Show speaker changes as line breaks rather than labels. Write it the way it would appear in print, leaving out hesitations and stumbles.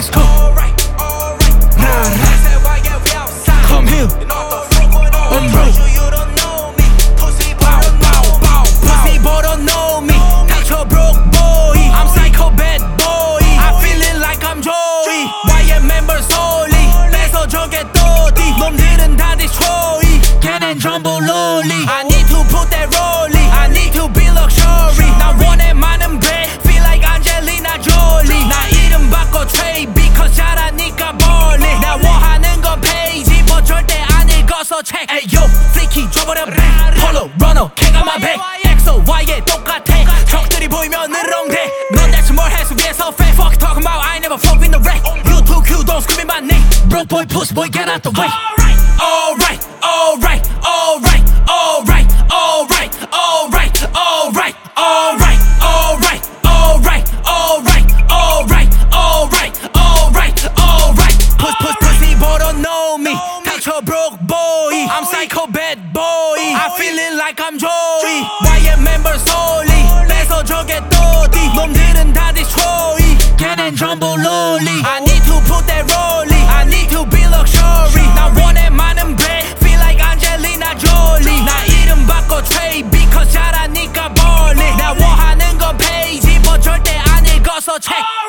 let's go. Come here, I'm bro. Pussy boy don't know me. 닥쳐 broke boy. I'm psycho bad boy. I feeling like I'm Joey. YM members only. 뺏어 저게 또디. 놈들은 다 destroy. 걔넨 전부 lowly. I need to put that rolling. I need to be luxury. 나 원해 많은 배. Feel like Angelina Jolie. 나 이름 바꿔 Trey because 잘하니까 벌리. 나 원하는 건 페이지 but 절대 안 읽어서 책. Ayo, flicky 줘버려 back. Polo, runner, king on my back. X, Y에 똑같아. 적들이 보이면 으렁대. 넌 대체 뭘 해서 위에서 fake. Fuck talking about I never fuck with the wreck. You too cute, don't scream in my name. Broke boy, pussy boy, get out the way. Alright, alright, alright, alright, alright, alright, alright, alright, alright, alright, alright, alright, alright, alright, alright. Pussy boy don't know me. 닥쳐 broke boy. I'm psycho bad boy. I feeling like I'm Joey. YM members only. 뺏어 저게 또디. 놈들은 다 destroy. 걔넨 전부 lowly. I need to put that rolling. I need to be luxury. 나 원해 많은 배. Feel like Angelina Jolie. 나 이름 바꿔 Trey because 잘하니까 벌리. 나 원하는 건 페이지 but 절대 안 읽어서 책.